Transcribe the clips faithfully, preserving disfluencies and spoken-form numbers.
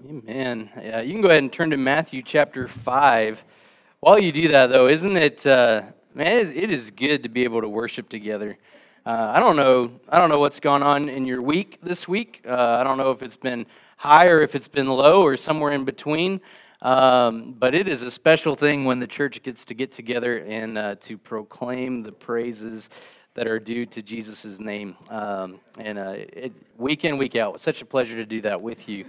Amen. Yeah, you can go ahead and turn to Matthew chapter five. While you do that, though, isn't it, uh, man, it is, it is good to be able to worship together. Uh, I don't know, I don't know what's gone on in your week this week. Uh, I don't know if it's been high or if it's been low or somewhere in between. Um, but it is a special thing when the church gets to get together and uh, to proclaim the praises that are due to Jesus' name. Um, and uh, it, week in, week out, it's such a pleasure to do that with you.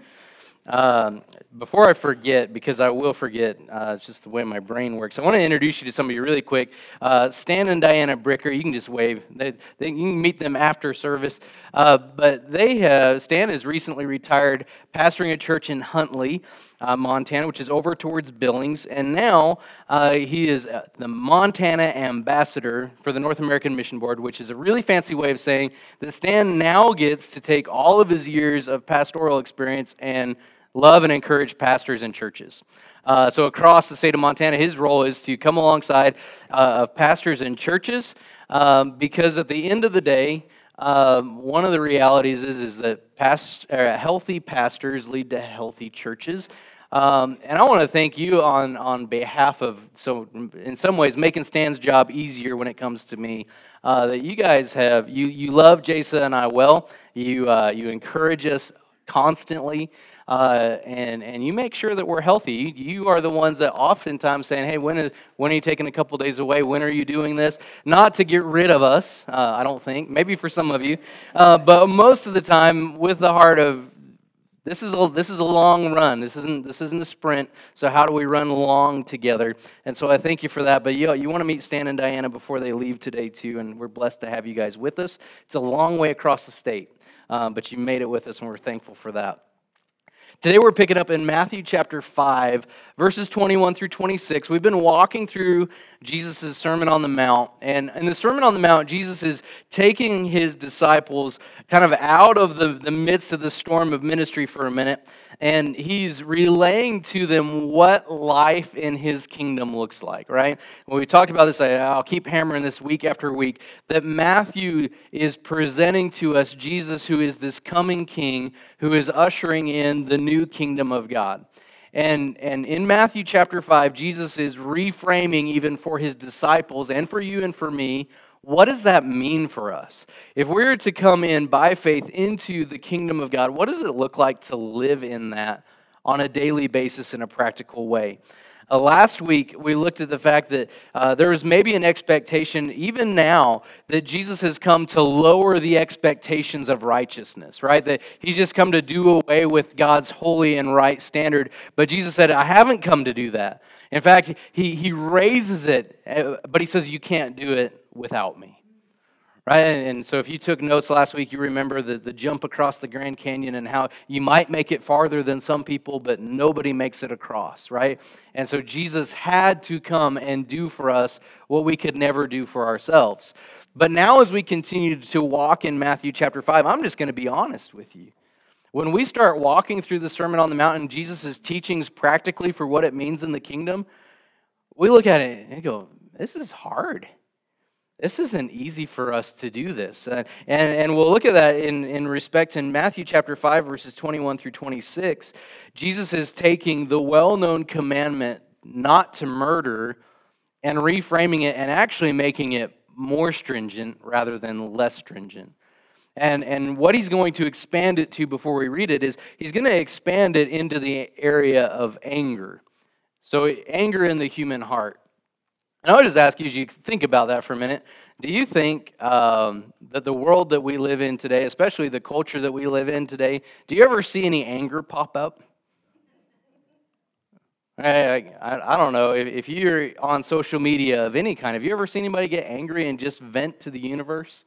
Um, before I forget, because I will forget, uh, it's just the way my brain works, I want to introduce you to somebody really quick. Uh, Stan and Diana Bricker, you can just wave. They, they, you can meet them after service. Uh, but they have, Stan is recently retired, pastoring a church in Huntley, uh, Montana, which is over towards Billings. And now uh, he is the Montana ambassador for the North American Mission Board, which is a really fancy way of saying that Stan now gets to take all of his years of pastoral experience and love and encourage pastors and churches. Uh, so across the state of Montana, his role is to come alongside uh, of pastors and churches, um, because at the end of the day, um, one of the realities is, is that past, uh, healthy pastors lead to healthy churches. Um, and I want to thank you on, on behalf of, so in some ways, making Stan's job easier when it comes to me, uh, that you guys have, you you love Jasa and I well, you uh, you encourage us constantly, uh, and and you make sure that we're healthy. You, you are the ones that oftentimes saying, hey, when is when are you taking a couple days away? When are you doing this? Not to get rid of us, uh, I don't think, maybe for some of you, uh, but most of the time with the heart of, This is a this is a long run. This isn't this isn't a sprint. So how do we run long together? And so I thank you for that. But you you want to meet Stan and Diana before they leave today too, and we're blessed to have you guys with us. It's a long way across the state, um, but you made it with us, and we're thankful for that. Today we're picking up in Matthew chapter five, verses twenty-one through twenty-six. We've been walking through Jesus' Sermon on the Mount. And in the Sermon on the Mount, Jesus is taking his disciples kind of out of the, the midst of the storm of ministry for a minute. And he's relaying to them what life in his kingdom looks like, right? When we talked about this, I'll keep hammering this week after week, that Matthew is presenting to us Jesus, who is this coming king, who is ushering in the new kingdom of God. And, and in Matthew chapter five, Jesus is reframing even for his disciples and for you and for me, what does that mean for us? If we're to come in by faith into the kingdom of God, what does it look like to live in that on a daily basis in a practical way? Uh, last week, we looked at the fact that uh, there is maybe an expectation, even now, that Jesus has come to lower the expectations of righteousness, right? That he's just come to do away with God's holy and right standard. But Jesus said, I haven't come to do that. In fact, he, he raises it, but he says, you can't do it without me. Right, and so if you took notes last week, you remember the, the jump across the Grand Canyon and how you might make it farther than some people, but nobody makes it across, right? And so Jesus had to come and do for us what we could never do for ourselves. But now as we continue to walk in Matthew chapter five, I'm just going to be honest with you. When we start walking through the Sermon on the Mount and Jesus' teachings practically for what it means in the kingdom, we look at it and go, this is hard. This isn't easy for us to do this. Uh, and, and we'll look at that in, in respect in Matthew chapter five, verses twenty-one through twenty-six. Jesus is taking the well-known commandment not to murder and reframing it and actually making it more stringent rather than less stringent. And, and what he's going to expand it to before we read it is he's going to expand it into the area of anger. So anger in the human heart. And I would just ask you, as you think about that for a minute, do you think um, that the world that we live in today, especially the culture that we live in today, do you ever see any anger pop up? I, I, I don't know. If, if you're on social media of any kind, have you ever seen anybody get angry and just vent to the universe?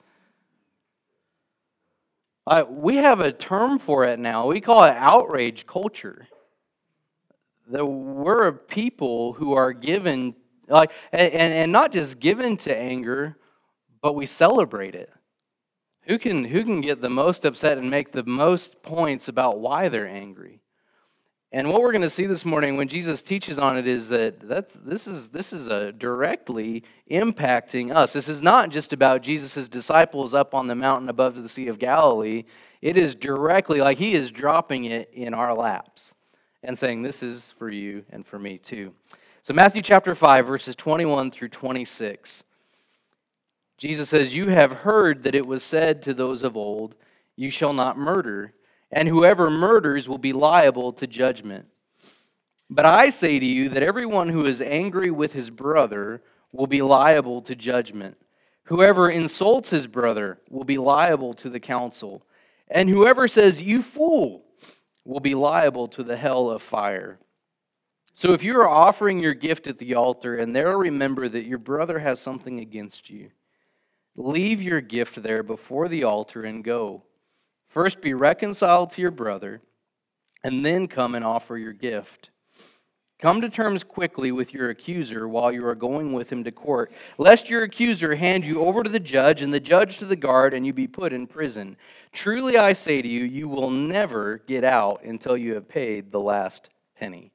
Uh, we have a term for it now. We call it outrage culture. That we're a people who are given Like and, and not just given to anger, but we celebrate it. Who can who can get the most upset and make the most points about why they're angry? And what we're going to see this morning when Jesus teaches on it is that that's this is this is a directly impacting us. This is not just about Jesus' disciples up on the mountain above the Sea of Galilee. It is directly like he is dropping it in our laps. and saying, this is for you and for me too. So Matthew chapter five, verses twenty-one through twenty-six. Jesus says, you have heard that it was said to those of old, you shall not murder, and whoever murders will be liable to judgment. But I say to you that everyone who is angry with his brother will be liable to judgment. Whoever insults his brother will be liable to the council. And whoever says, you fool, will be liable to the hell of fire. So if you are offering your gift at the altar and there remember that your brother has something against you, leave your gift there before the altar and go. First be reconciled to your brother, and then come and offer your gift. Come to terms quickly with your accuser while you are going with him to court, lest your accuser hand you over to the judge, and the judge to the guard, and you be put in prison. Truly I say to you, you will never get out until you have paid the last penny.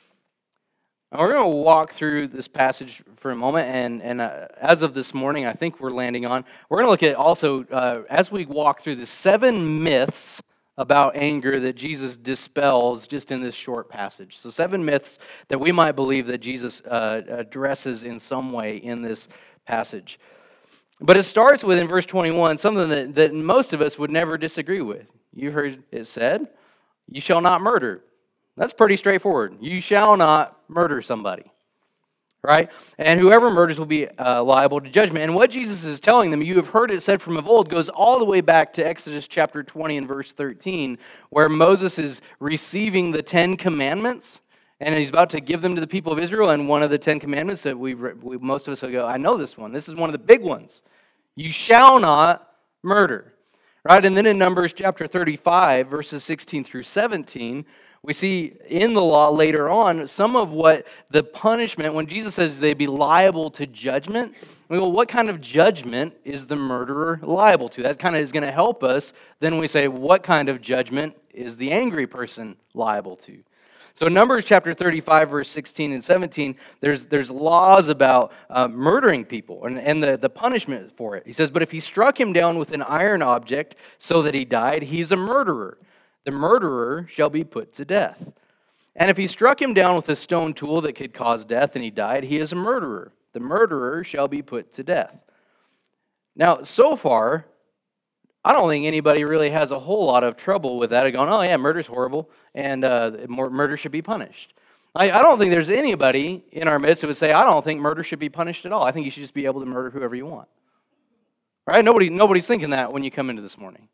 Now we're going to walk through this passage for a moment, and, and uh, as of this morning, I think we're landing on, we're going to look at also, uh, as we walk through the seven myths about anger that Jesus dispels just in this short passage. So seven myths that we might believe that Jesus uh, addresses in some way in this passage. But it starts with, in verse twenty-one, something that, that most of us would never disagree with. You heard it said, you shall not murder. That's pretty straightforward. You shall not murder somebody, right? And whoever murders will be uh, liable to judgment. And what Jesus is telling them, you have heard it said from of old, goes all the way back to Exodus chapter twenty and verse thirteen, where Moses is receiving the Ten Commandments, and he's about to give them to the people of Israel. And one of the Ten Commandments that we, we most of us will go, I know this one. This is one of the big ones. You shall not murder, right? And then in Numbers chapter thirty-five, verses sixteen through seventeen, we see in the law later on some of what the punishment, when Jesus says they be liable to judgment, we go, what kind of judgment is the murderer liable to? That kind of is going to help us. Then we say, what kind of judgment is the angry person liable to? So Numbers chapter thirty-five, verse sixteen and seventeen, there's, there's laws about uh, murdering people and, and the, the punishment for it. He says, but if he struck him down with an iron object so that he died, he's a murderer. The murderer shall be put to death. And if he struck him down with a stone tool that could cause death and he died, he is a murderer. The murderer shall be put to death. Now, so far, I don't think anybody really has a whole lot of trouble with that, going, oh yeah, murder's horrible, and uh, murder should be punished. I, I don't think there's anybody in our midst who would say, I don't think murder should be punished at all. I think you should just be able to murder whoever you want. Right? Nobody, nobody's thinking that when you come into this morning.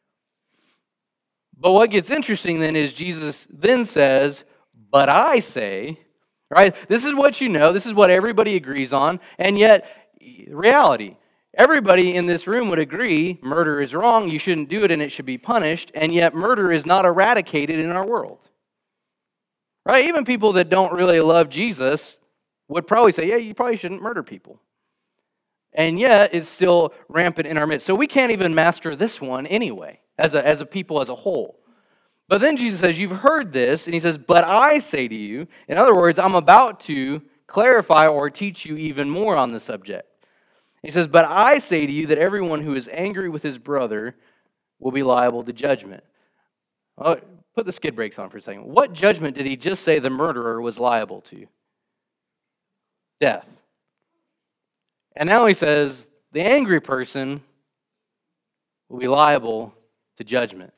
But what gets interesting then is Jesus then says, but I say, right? This is what you know. This is what everybody agrees on. And yet, reality, everybody in this room would agree murder is wrong, you shouldn't do it, and it should be punished. And yet, murder is not eradicated in our world. Right? Even people that don't really love Jesus would probably say, yeah, you probably shouldn't murder people. And yet, it's still rampant in our midst. So we can't even master this one anyway, as a, as a people as a whole. But then Jesus says, you've heard this, and he says, but I say to you, in other words, I'm about to clarify or teach you even more on the subject. He says, but I say to you that everyone who is angry with his brother will be liable to judgment. Oh, put the skid brakes on for a second. What judgment did he just say the murderer was liable to? Death. And now he says, the angry person will be liable to judgment.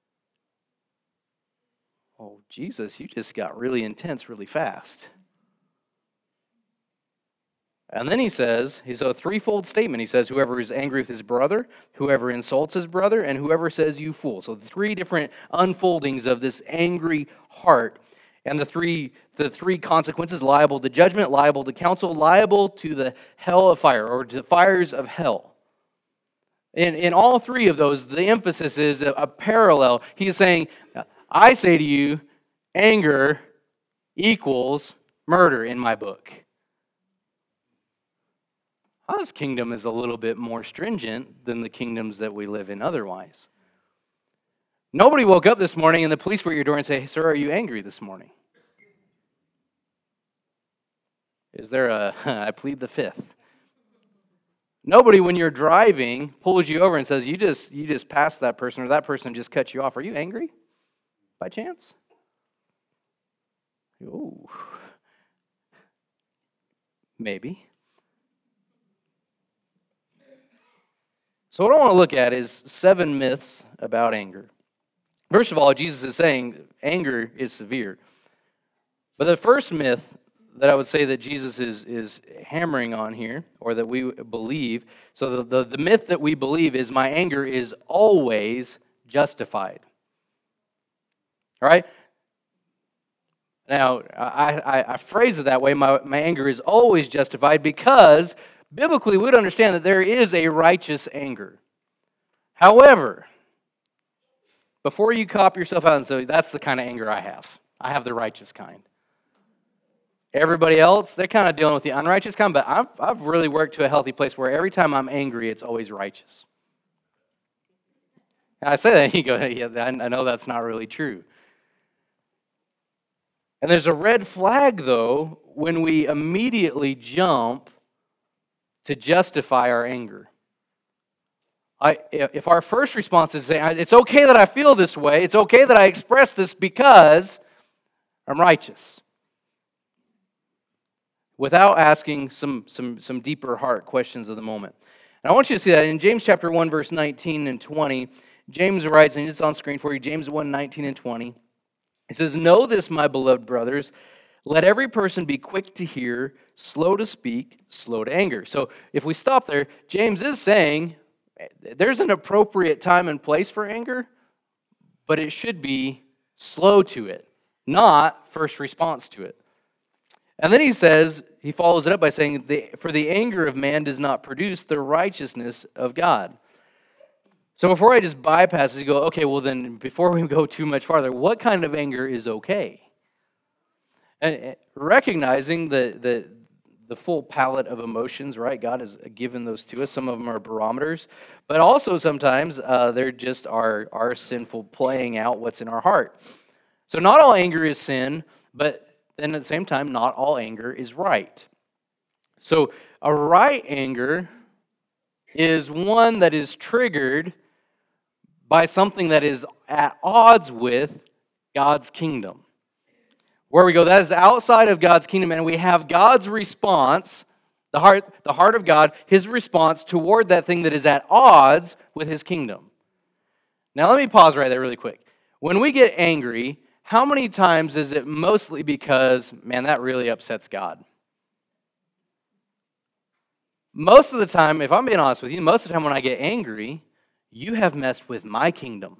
Oh, Jesus, you just got really intense really fast. And then he says, he's a threefold statement. He says, whoever is angry with his brother, whoever insults his brother, and whoever says you fool. So three different unfoldings of this angry heart. And the three, the three consequences, liable to judgment, liable to counsel, liable to the hell of fire, or to the fires of hell. In, in all three of those, the emphasis is a, a parallel. He's saying, I say to you, anger equals murder in my book. God's kingdom is a little bit more stringent than the kingdoms that we live in otherwise. Nobody woke up this morning and the police were at your door and say, hey, sir, are you angry this morning? Is there a, I plead the fifth. Nobody, when you're driving, pulls you over and says, you just you just passed that person, or that person just cut you off. Are you angry by chance? Ooh, maybe. So what I want to look at is seven myths about anger. First of all, Jesus is saying anger is severe. But the first myth that I would say that Jesus is, is hammering on here, or that we believe, so the, the, the myth that we believe is my anger is always justified. All right? Now, I, I, I phrase it that way, my, my anger is always justified because biblically we would understand that there is a righteous anger. However, before you cop yourself out and say, that's the kind of anger I have. I have the righteous kind. Everybody else, they're kind of dealing with the unrighteous kind, but I've, I've really worked to a healthy place where every time I'm angry, it's always righteous. And I say that, and you go, yeah, I know that's not really true. And there's a red flag, though, when we immediately jump to justify our anger. I, if our first response is saying, it's okay that I feel this way, it's okay that I express this because I'm righteous, without asking some, some, some deeper heart questions of the moment. And I want you to see that in James chapter one, verse nineteen and twenty, James writes, and it's on screen for you, James one, nineteen and twenty. It says, know this, my beloved brothers, let every person be quick to hear, slow to speak, slow to anger. So if we stop there, James is saying there's an appropriate time and place for anger, but it should be slow to it, not first response to it. And then he says, he follows it up by saying, for the anger of man does not produce the righteousness of God. So before I just bypass this, you go, okay, well then, before we go too much farther, what kind of anger is okay? And recognizing the, the, the full palette of emotions, right? God has given those to us. Some of them are barometers, but also sometimes uh, they're just our, our sinful playing out what's in our heart. So not all anger is sin, but then at the same time, not all anger is right. So a right anger is one that is triggered by something that is at odds with God's kingdom. Where we go, that is outside of God's kingdom, and we have God's response, the heart, the heart of God, His response toward that thing that is at odds with His kingdom. Now let me pause right there really quick. When we get angry, how many times is it mostly because, man, that really upsets God? Most of the time, if I'm being honest with you, most of the time when I get angry, you have messed with my kingdom.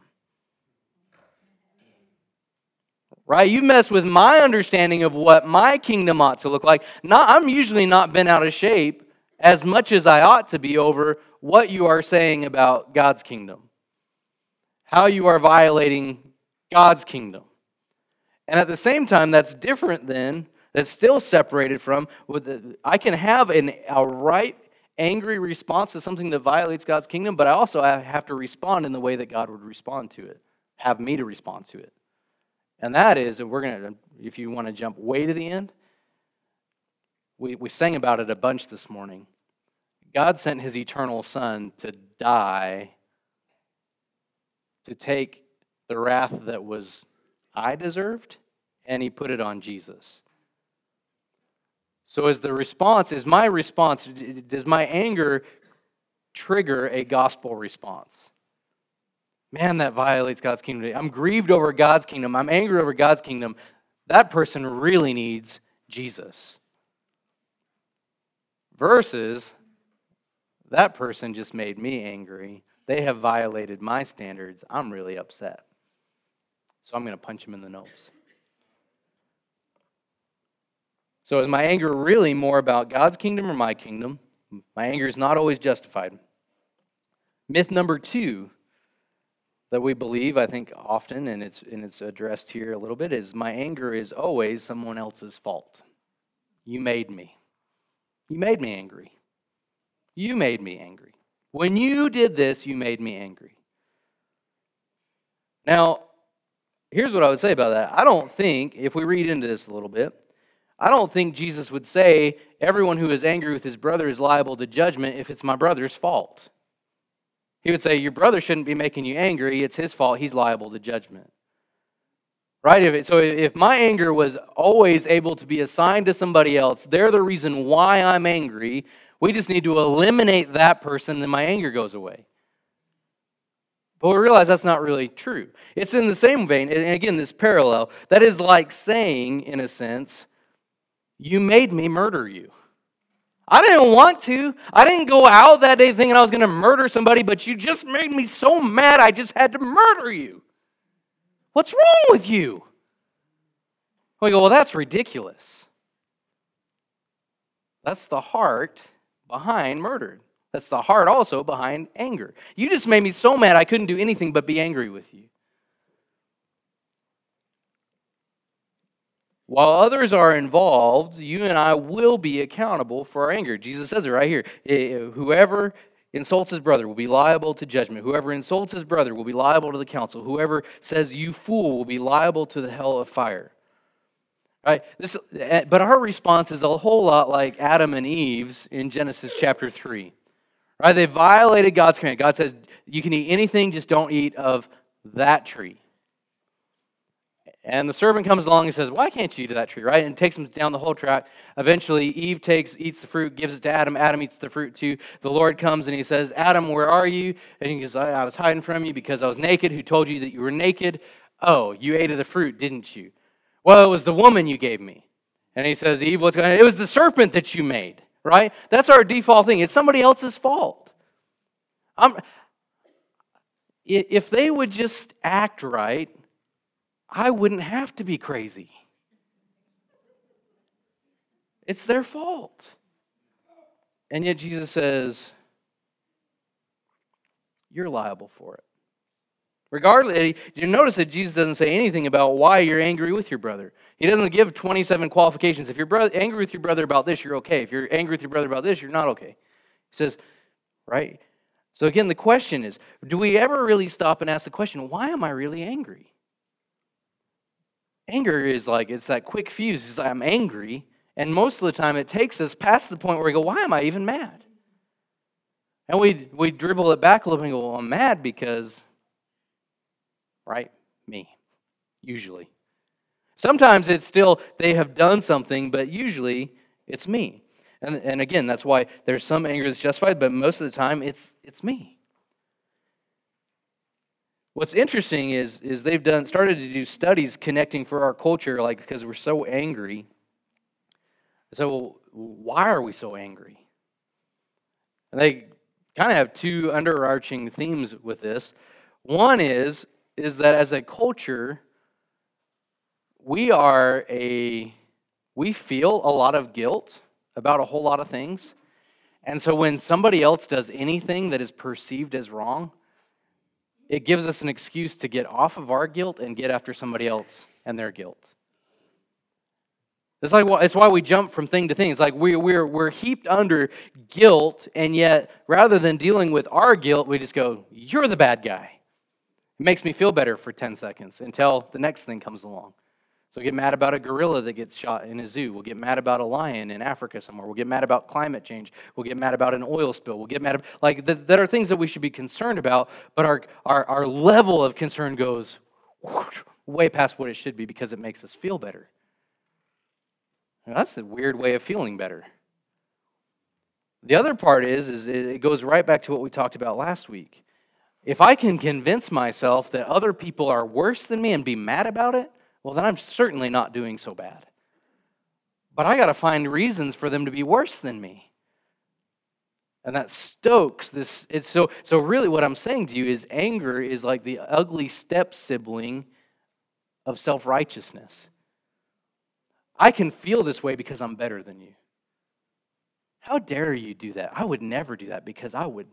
Right? You've messed with my understanding of what my kingdom ought to look like. Not, I'm usually not bent out of shape as much as I ought to be over what you are saying about God's kingdom. How you are violating God's kingdom. And at the same time, that's different than, that's still separated from, with the, I can have an, a right angry response to something that violates God's kingdom, but I also have to respond in the way that God would respond to it, have me to respond to it. And that is, and we're going to, if you want to jump way to the end, we, we sang about it a bunch this morning. God sent His eternal Son to die, to take the wrath that was I deserved, and He put it on Jesus. So is the response, is my response, does my anger trigger a gospel response? Man, that violates God's kingdom. I'm grieved over God's kingdom. I'm angry over God's kingdom. That person really needs Jesus. Versus, that person just made me angry. They have violated my standards. I'm really upset. So I'm going to punch him in the nose. So is my anger really more about God's kingdom or my kingdom? My anger is not always justified. Myth number two that we believe, I think often, and it's, and it's addressed here a little bit, is my anger is always someone else's fault. You made me. You made me angry. You made me angry. When you did this, you made me angry. Now, here's what I would say about that. I don't think, if we read into this a little bit, I don't think Jesus would say everyone who is angry with his brother is liable to judgment if it's my brother's fault. He would say your brother shouldn't be making you angry. It's his fault. He's liable to judgment. Right? If it, so if my anger was always able to be assigned to somebody else, they're the reason why I'm angry. We just need to eliminate that person, then my anger goes away. But we realize that's not really true. It's in the same vein, and again, this parallel, that is like saying, in a sense, you made me murder you. I didn't want to. I didn't go out that day thinking I was going to murder somebody, but you just made me so mad I just had to murder you. What's wrong with you? We go, well, that's ridiculous. That's the heart behind murder. That's the heart also behind anger. You just made me so mad I couldn't do anything but be angry with you. While others are involved, you and I will be accountable for our anger. Jesus says it right here. Whoever insults his brother will be liable to judgment. Whoever insults his brother will be liable to the council. Whoever says you fool will be liable to the hell of fire. Right? This, but our response is a whole lot like Adam and Eve's in Genesis chapter three. Right? They violated God's command. God says you can eat anything, just don't eat of that tree. And the servant comes along and says, why can't you eat of that tree, right? And takes him down the whole track. Eventually, Eve takes, eats the fruit, gives it to Adam. Adam eats the fruit too. The Lord comes and he says, Adam, where are you? And he goes, I, I was hiding from you because I was naked. Who told you that you were naked? Oh, you ate of the fruit, didn't you? Well, it was the woman you gave me. And he says, Eve, what's going on? It was the serpent that you made, right? That's our default thing. It's somebody else's fault. I'm, if they would just act right, I wouldn't have to be crazy. It's their fault. And yet Jesus says, you're liable for it. Regardless, you notice that Jesus doesn't say anything about why you're angry with your brother. He doesn't give twenty-seven qualifications. If you're bro- angry with your brother about this, you're okay. If you're angry with your brother about this, you're not okay. He says, right? So again, the question is, do we ever really stop and ask the question, why am I really angry? Anger is like, it's that quick fuse. It's like, I'm angry. And most of the time it takes us past the point where we go, why am I even mad? And we we dribble it back a little bit and go, well, I'm mad because, right, me, usually. Sometimes it's still, they have done something, but usually it's me. And, and again, that's why there's some anger that's justified, but most of the time it's it's me. What's interesting is, is they've done started to do studies connecting for our culture, like because we're so angry. So why are we so angry? And they kind of have two underarching themes with this. One is, is that as a culture, we are a we feel a lot of guilt about a whole lot of things. And so when somebody else does anything that is perceived as wrong, it gives us an excuse to get off of our guilt and get after somebody else and their guilt. It's like it's why we jump from thing to thing. It's like we, we're we're heaped under guilt, and yet rather than dealing with our guilt, we just go, "You're the bad guy." It makes me feel better for ten seconds until the next thing comes along. So we get mad about a gorilla that gets shot in a zoo. We'll get mad about a lion in Africa somewhere. We'll get mad about climate change. We'll get mad about an oil spill. We'll get mad about, like, that, that are things that we should be concerned about, but our, our, our level of concern goes whoosh, way past what it should be because it makes us feel better. Now, that's a weird way of feeling better. The other part is, is it goes right back to what we talked about last week. If I can convince myself that other people are worse than me and be mad about it, well, then I'm certainly not doing so bad. But I got to find reasons for them to be worse than me. And that stokes this. It's so, so really what I'm saying to you is anger is like the ugly step sibling of self-righteousness. I can feel this way because I'm better than you. How dare you do that? I would never do that because I would.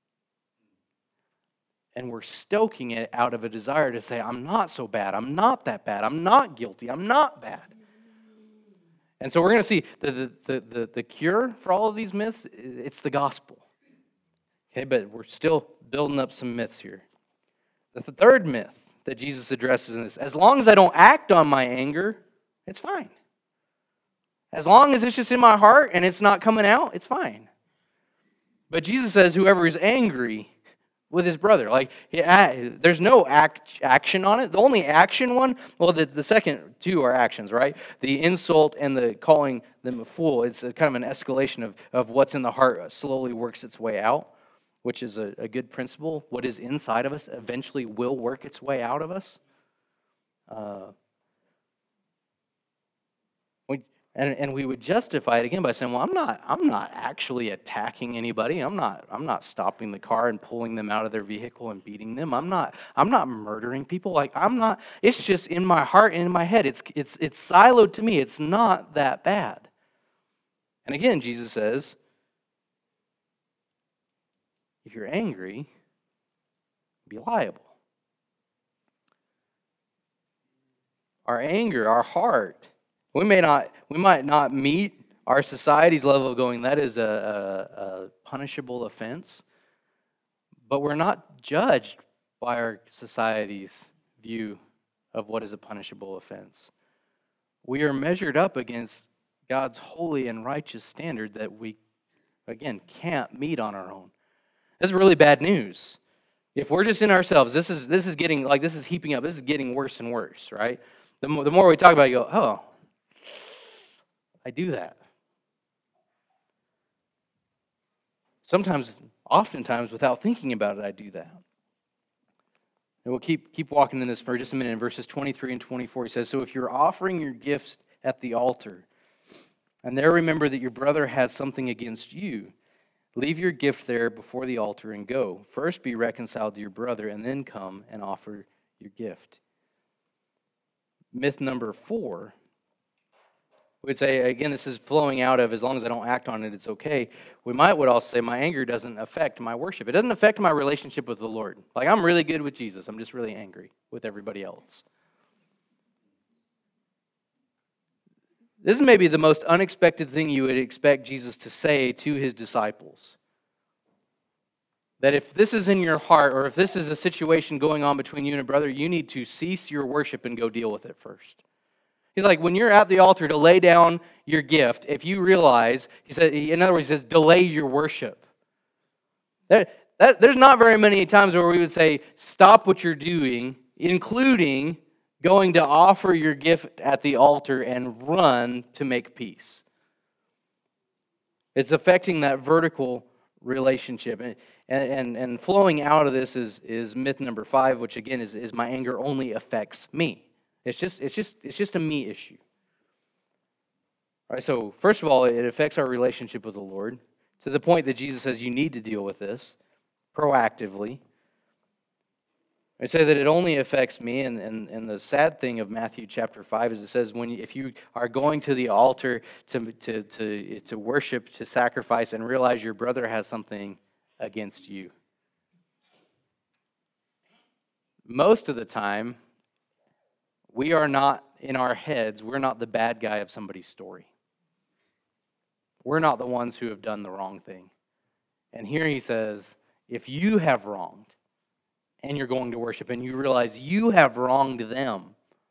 And we're stoking it out of a desire to say, I'm not so bad. I'm not that bad. I'm not guilty. I'm not bad. And so we're going to see the, the, the, the, the cure for all of these myths, it's the gospel. Okay, but we're still building up some myths here. The third myth that Jesus addresses in this, as long as I don't act on my anger, it's fine. As long as it's just in my heart and it's not coming out, it's fine. But Jesus says whoever is angry with his brother. Like, he, there's no act, action on it. The only action one, well, the, the second two are actions, right? The insult and the calling them a fool. It's a kind of an escalation of, of what's in the heart slowly works its way out, which is a, a good principle. What is inside of us eventually will work its way out of us. Uh, we, and, and we would justify it again by saying, well, I'm not I'm not actually attacking anybody. I'm not I'm not stopping the car and pulling them out of their vehicle and beating them. I'm not I'm not murdering people. Like I'm not, it's just in my heart and in my head. It's it's it's siloed to me. It's not that bad. And again, Jesus says, if you're angry, be liable. Our anger, our heart, we may not, we might not meet our society's level of going, that is a, a, a punishable offense, but we're not judged by our society's view of what is a punishable offense. We are measured up against God's holy and righteous standard that we, again, can't meet on our own. This is really bad news. If we're just in ourselves, this is this is getting, like, this is heaping up. This is getting worse and worse, right? The more, the more we talk about it, you go, oh, I do that. Sometimes, oftentimes, without thinking about it, I do that. And we'll keep, keep walking in this for just a minute. In verses twenty-three and twenty-four, he says, so if you're offering your gifts at the altar, and there remember that your brother has something against you, leave your gift there before the altar and go. First be reconciled to your brother, and then come and offer your gift. Myth number four, we would say, again, this is flowing out of, as long as I don't act on it, it's okay. We might would also say, my anger doesn't affect my worship. It doesn't affect my relationship with the Lord. Like, I'm really good with Jesus. I'm just really angry with everybody else. This is maybe the most unexpected thing you would expect Jesus to say to his disciples. That if this is in your heart, or if this is a situation going on between you and a brother, you need to cease your worship and go deal with it first. He's like, when you're at the altar to lay down your gift, if you realize, he said, in other words, he says, delay your worship. That, that, there's not very many times where we would say, stop what you're doing, including going to offer your gift at the altar and run to make peace. It's affecting that vertical relationship. And, and, and flowing out of this is, is myth number five, which again is, is my anger only affects me. It's just, it's just, it's just a me issue. All right, so first of all, it affects our relationship with the Lord to the point that Jesus says you need to deal with this proactively. I'd say that it only affects me, and, and, and the sad thing of Matthew chapter five is it says when you, if you are going to the altar to, to, to, to worship, to sacrifice, and realize your brother has something against you. Most of the time, we are not, in our heads, we're not the bad guy of somebody's story. We're not the ones who have done the wrong thing. And here he says, if you have wronged, and you're going to worship, and you realize you have wronged them,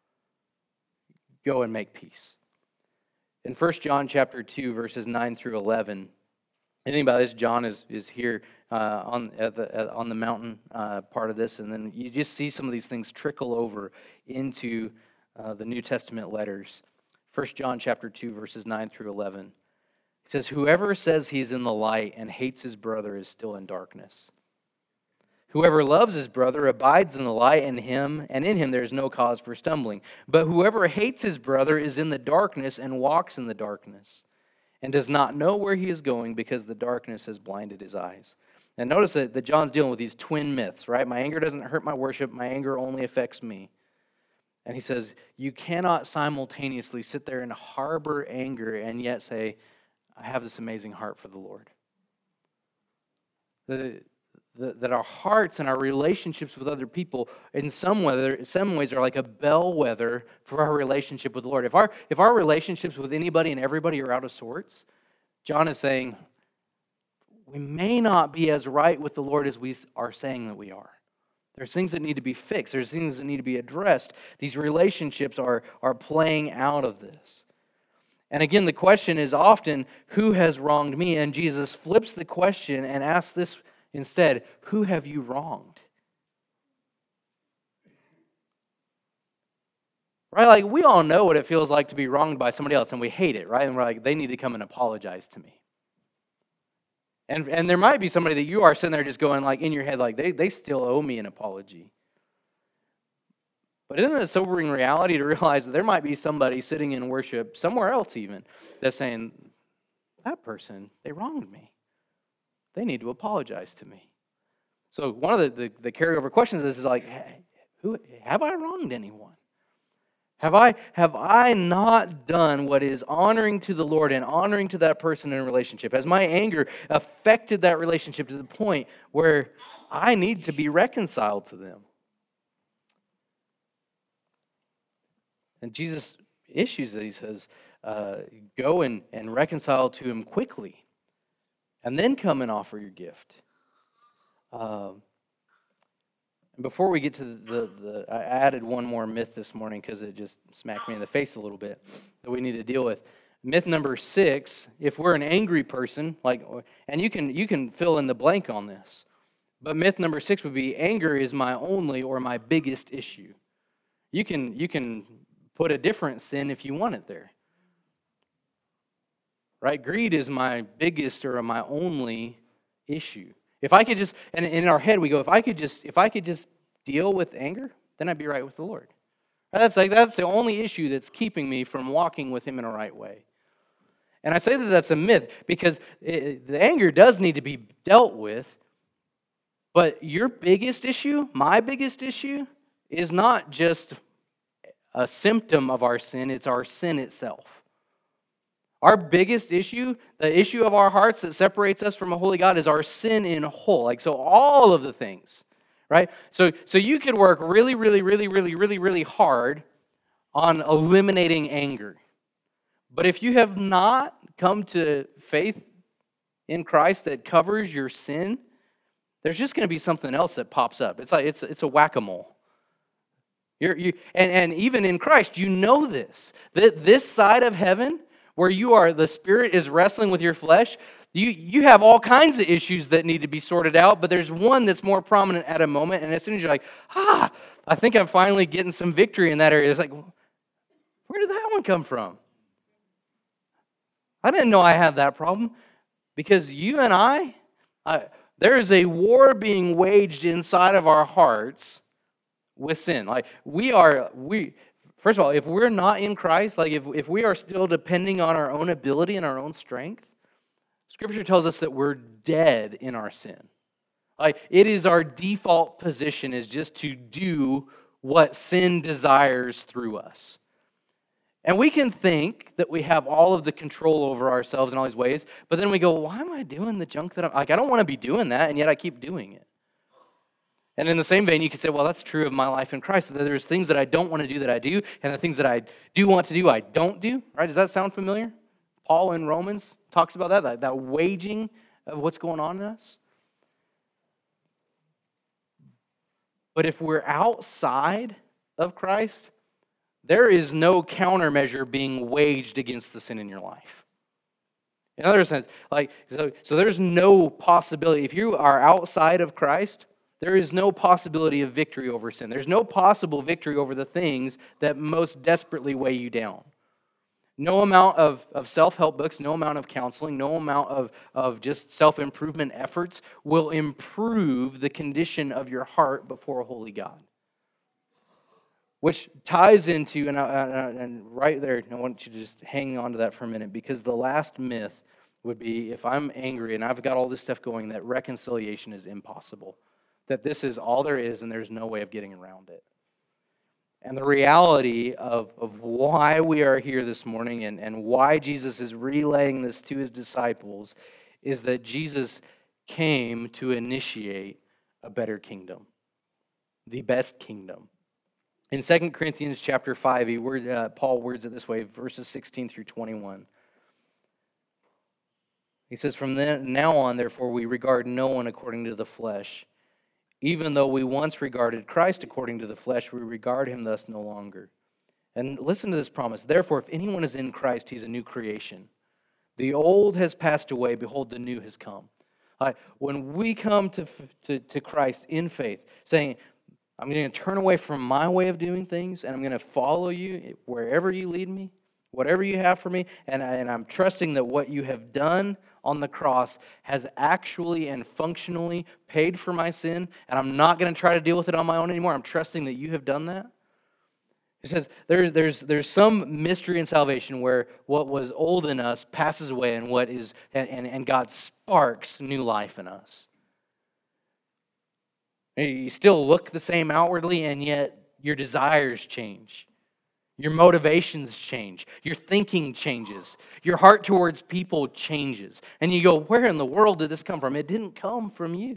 go and make peace. In First John chapter two, verses nine through eleven, anything about this, John is, is here uh, on, at the, at, on the mountain uh, part of this, and then you just see some of these things trickle over into uh, the New Testament letters. First John chapter two, verses nine through eleven. It says, whoever says he's in the light and hates his brother is still in darkness. Whoever loves his brother abides in the light, and him, and in him there is no cause for stumbling. But whoever hates his brother is in the darkness and walks in the darkness, and does not know where he is going because the darkness has blinded his eyes. And notice that, that John's dealing with these twin myths, right? My anger doesn't hurt my worship. My anger only affects me. And he says, you cannot simultaneously sit there and harbor anger and yet say, I have this amazing heart for the Lord. The, the, that our hearts and our relationships with other people in some way, some ways are like a bellwether for our relationship with the Lord. If our, if our relationships with anybody and everybody are out of sorts, John is saying, we may not be as right with the Lord as we are saying that we are. There's things that need to be fixed. There's things that need to be addressed. These relationships are, are playing out of this. And again, the question is often, who has wronged me? And Jesus flips the question and asks this Instead, who have you wronged? Right? Like, we all know what it feels like to be wronged by somebody else, and we hate it, right? And we're like, they need to come and apologize to me. And and there might be somebody that you are sitting there just going, like, in your head, like, they, they still owe me an apology. But isn't it a sobering reality to realize that there might be somebody sitting in worship, somewhere else even, that's saying, that person, they wronged me. They need to apologize to me. So one of the, the, the carryover questions is, is like, hey, who have I wronged anyone? Have I, have I not done what is honoring to the Lord and honoring to that person in a relationship? Has my anger affected that relationship to the point where I need to be reconciled to them? And Jesus issues that. He says, uh, go and, and reconcile to him quickly, and then come and offer your gift. Um, and before we get to the, the, I added one more myth this morning because it just smacked me in the face a little bit that we need to deal with. Myth number six: if we're an angry person, like, and you can you can fill in the blank on this, but myth number six would be anger is my only or my biggest issue. You can you can put a different sin if you want it there. Right? Greed is my biggest or my only issue. If I could just, and in our head we go, if I could just, if I could just deal with anger, then I'd be right with the Lord. That's like that's the only issue that's keeping me from walking with Him in a right way. And I say that that's a myth because it, the anger does need to be dealt with. But your biggest issue, my biggest issue, is not just a symptom of our sin; it's our sin itself. Our biggest issue, the issue of our hearts that separates us from a holy God, is our sin in whole. Like, so all of the things, right? So, so you could work really, really, really, really, really, really hard on eliminating anger. But if you have not come to faith in Christ that covers your sin, there's just going to be something else that pops up. It's like it's it's a whack-a-mole. You're, you and, and even in Christ, you know this. That this side of heaven, where you are, the Spirit is wrestling with your flesh, you, you have all kinds of issues that need to be sorted out, but there's one that's more prominent at a moment, and as soon as you're like, ah, I think I'm finally getting some victory in that area, it's like, where did that one come from? I didn't know I had that problem, because you and I, I there is a war being waged inside of our hearts with sin. Like, we are, we... First of all, if we're not in Christ, like if, if we are still depending on our own ability and our own strength, Scripture tells us that we're dead in our sin. Like, it is our default position is just to do what sin desires through us. And we can think that we have all of the control over ourselves in all these ways, but then we go, why am I doing the junk that I'm, like, I don't want to be doing that, and yet I keep doing it. And in the same vein, you could say, well, that's true of my life in Christ. That there's things that I don't want to do that I do, and the things that I do want to do, I don't do. Right? Does that sound familiar? Paul in Romans talks about that, that, that waging of what's going on in us. But if we're outside of Christ, there is no countermeasure being waged against the sin in your life. In other sense, like so, so there's no possibility. If you are outside of Christ, there is no possibility of victory over sin. There's no possible victory over the things that most desperately weigh you down. No amount of, of self-help books, no amount of counseling, no amount of, of just self-improvement efforts will improve the condition of your heart before a holy God. Which ties into, and, I, and right there, I want you to just hang on to that for a minute, because the last myth would be, if I'm angry and I've got all this stuff going, that reconciliation is impossible. That this is all there is and there's no way of getting around it. And the reality of, of why we are here this morning and, and why Jesus is relaying this to his disciples is that Jesus came to initiate a better kingdom, the best kingdom. In Second Corinthians chapter five, he word, uh, Paul words it this way, verses sixteen through twenty-one. He says, from then, now on, therefore, we regard no one according to the flesh. Even though we once regarded Christ according to the flesh, we regard him thus no longer. And listen to this promise. Therefore, if anyone is in Christ, he's a new creation. The old has passed away. Behold, the new has come. Like when we come to, to, to Christ in faith, saying, I'm going to turn away from my way of doing things, and I'm going to follow you wherever you lead me, whatever you have for me, and, I, and I'm trusting that what you have done on the cross has actually and functionally paid for my sin, and I'm not going to try to deal with it on my own anymore. I'm trusting that you have done that. It says there's, there's, there's some mystery in salvation where what was old in us passes away and what is and, and, and God sparks new life in us. You still look the same outwardly, and yet your desires change. Your motivations change. Your thinking changes. Your heart towards people changes. And you go, where in the world did this come from? It didn't come from you.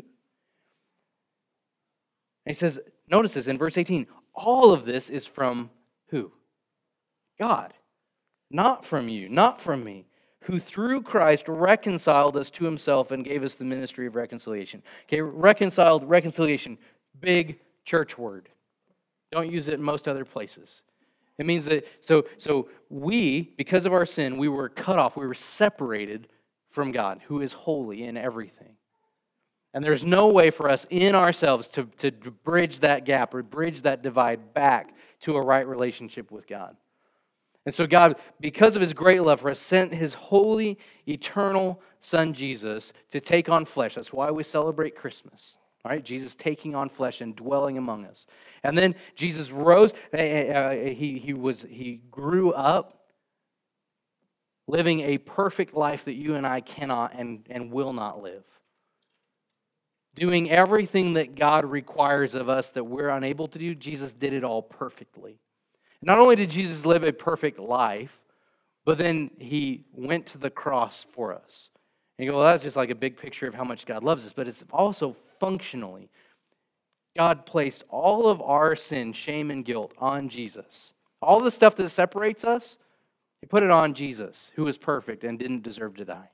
And he says, notice this in verse eighteen, all of this is from who? God. Not from you, not from me, who through Christ reconciled us to himself and gave us the ministry of reconciliation. Okay, reconciled, reconciliation, big church word. Don't use it in most other places. It means that, so, so we, because of our sin, we were cut off, we were separated from God, who is holy in everything. And there's no way for us in ourselves to, to bridge that gap or bridge that divide back to a right relationship with God. And so God, because of his great love for us, sent his holy, eternal Son, Jesus, to take on flesh. That's why we celebrate Christmas. All right, Jesus taking on flesh and dwelling among us. And then Jesus rose. Uh, he, he, was, he grew up living a perfect life that you and I cannot and, and will not live. Doing everything that God requires of us that we're unable to do, Jesus did it all perfectly. Not only did Jesus live a perfect life, but then he went to the cross for us. And you go, well, that's just like a big picture of how much God loves us, but it's also functionally. God placed all of our sin, shame, and guilt on Jesus. All the stuff that separates us, he put it on Jesus, who was perfect and didn't deserve to die.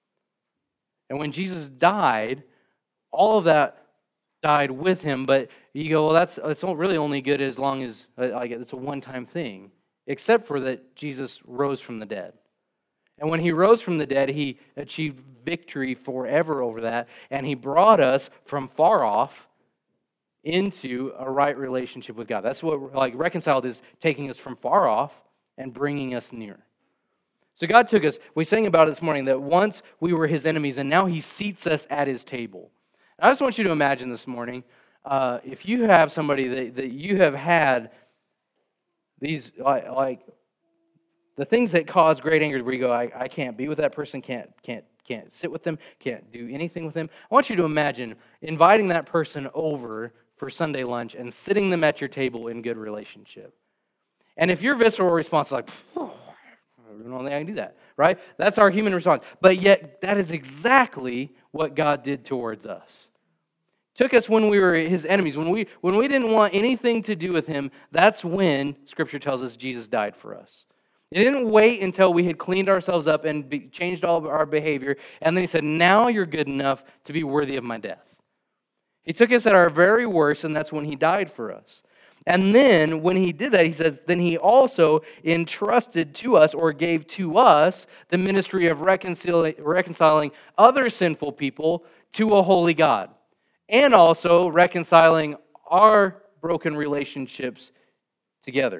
And when Jesus died, all of that died with him, but you go, well, that's it's really only good as long as like it's a one-time thing, except for that Jesus rose from the dead. And when he rose from the dead, he achieved victory forever over that, and he brought us from far off into a right relationship with God. That's what like reconciled is, taking us from far off and bringing us near. So God took us, we sang about it this morning, that once we were his enemies, and now he seats us at his table. I just want you to imagine this morning, uh, if you have somebody that, that you have had these, like, like the things that cause great anger, where you go, I, I can't be with that person, can't, can't, can't sit with them, can't do anything with them. I want you to imagine inviting that person over for Sunday lunch and sitting them at your table in good relationship. And if your visceral response is like, oh, I don't think I can do that, right? That's our human response. But yet, that is exactly what God did towards us. Took us when we were his enemies. When we, when we didn't want anything to do with him, that's when, Scripture tells us, Jesus died for us. He didn't wait until we had cleaned ourselves up and be, changed all of our behavior, and then he said, now you're good enough to be worthy of my death. He took us at our very worst, and that's when he died for us. And then when he did that, he says, then he also entrusted to us or gave to us the ministry of reconciling, reconciling other sinful people to a holy God, and also reconciling our broken relationships together.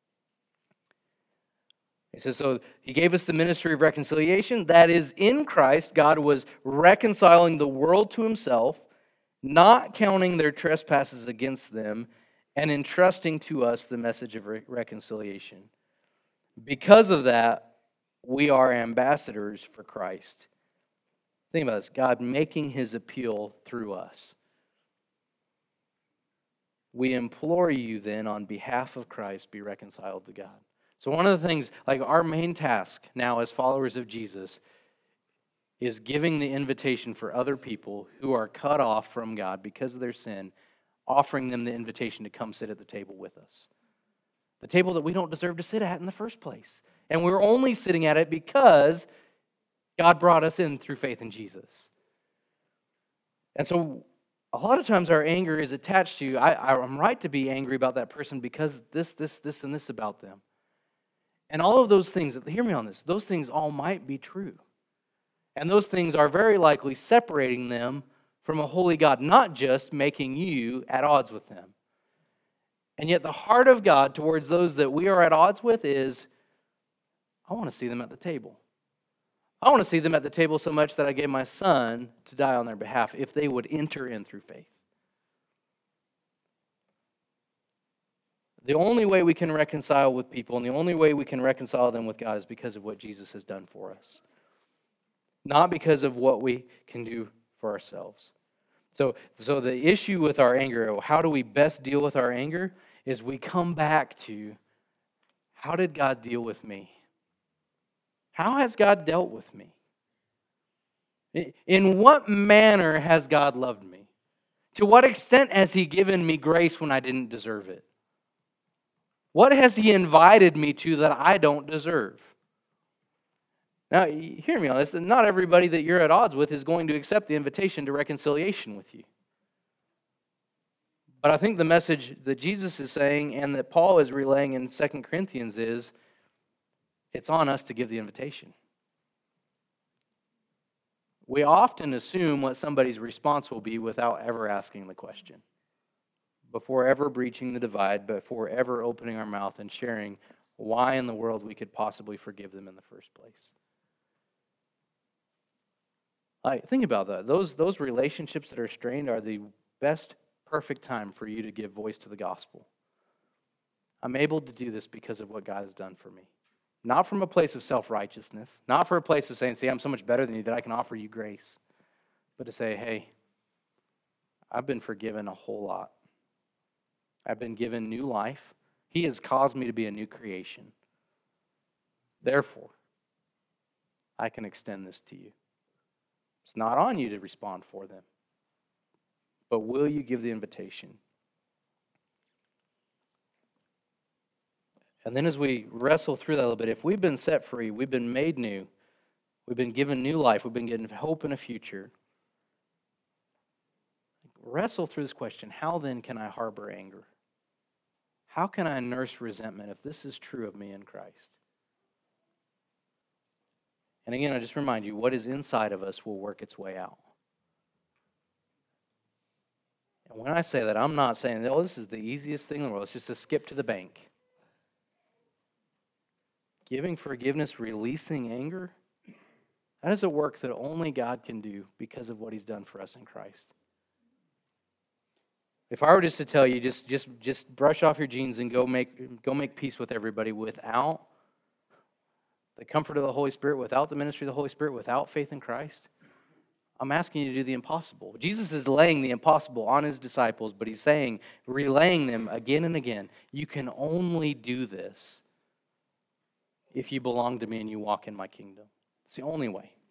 He says, so he gave us the ministry of reconciliation. That is, in Christ, God was reconciling the world to himself, not counting their trespasses against them, and entrusting to us the message of re- reconciliation. Because of that, we are ambassadors for Christ. Think about this, God making his appeal through us. We implore you then, on behalf of Christ, be reconciled to God. So one of the things, like our main task now as followers of Jesus, is giving the invitation for other people who are cut off from God because of their sin, offering them the invitation to come sit at the table with us. The table that we don't deserve to sit at in the first place. And we're only sitting at it because God brought us in through faith in Jesus. And so a lot of times our anger is attached to, I, I'm right to be angry about that person because this, this, this, and this about them. And all of those things, hear me on this, those things all might be true. And those things are very likely separating them from a holy God, not just making you at odds with them. And yet the heart of God towards those that we are at odds with is, I want to see them at the table. I want to see them at the table so much that I gave my son to die on their behalf if they would enter in through faith. The only way we can reconcile with people and the only way we can reconcile them with God is because of what Jesus has done for us. Not because of what we can do for ourselves. So, so the issue with our anger, how do we best deal with our anger, is we come back to, how did God deal with me? How has God dealt with me? In what manner has God loved me? To what extent has He given me grace when I didn't deserve it? What has He invited me to that I don't deserve? Now, hear me on this. Not everybody that you're at odds with is going to accept the invitation to reconciliation with you. But I think the message that Jesus is saying and that Paul is relaying in Second Corinthians is, it's on us to give the invitation. We often assume what somebody's response will be without ever asking the question, before ever breaching the divide, before ever opening our mouth and sharing why in the world we could possibly forgive them in the first place. Like, think about that. Those, those relationships that are strained are the best, perfect time for you to give voice to the gospel. I'm able to do this because of what God has done for me. Not from a place of self-righteousness, not for a place of saying, see, I'm so much better than you that I can offer you grace, but to say, hey, I've been forgiven a whole lot. I've been given new life. He has caused me to be a new creation. Therefore, I can extend this to you. It's not on you to respond for them, but will you give the invitation? And then as we wrestle through that a little bit, if we've been set free, we've been made new, we've been given new life, we've been given hope in a future, wrestle through this question, how then can I harbor anger? How can I nurse resentment if this is true of me in Christ? And again, I just remind you, what is inside of us will work its way out. And when I say that, I'm not saying, oh, this is the easiest thing in the world. It's just to skip to the bank. Giving forgiveness, releasing anger, that is a work that only God can do because of what He's done for us in Christ. If I were just to tell you, just, just, just brush off your jeans and go make, go make peace with everybody without the comfort of the Holy Spirit, without the ministry of the Holy Spirit, without faith in Christ, I'm asking you to do the impossible. Jesus is laying the impossible on His disciples, but He's saying, relaying them again and again, you can only do this if you belong to me and you walk in my kingdom. It's the only way.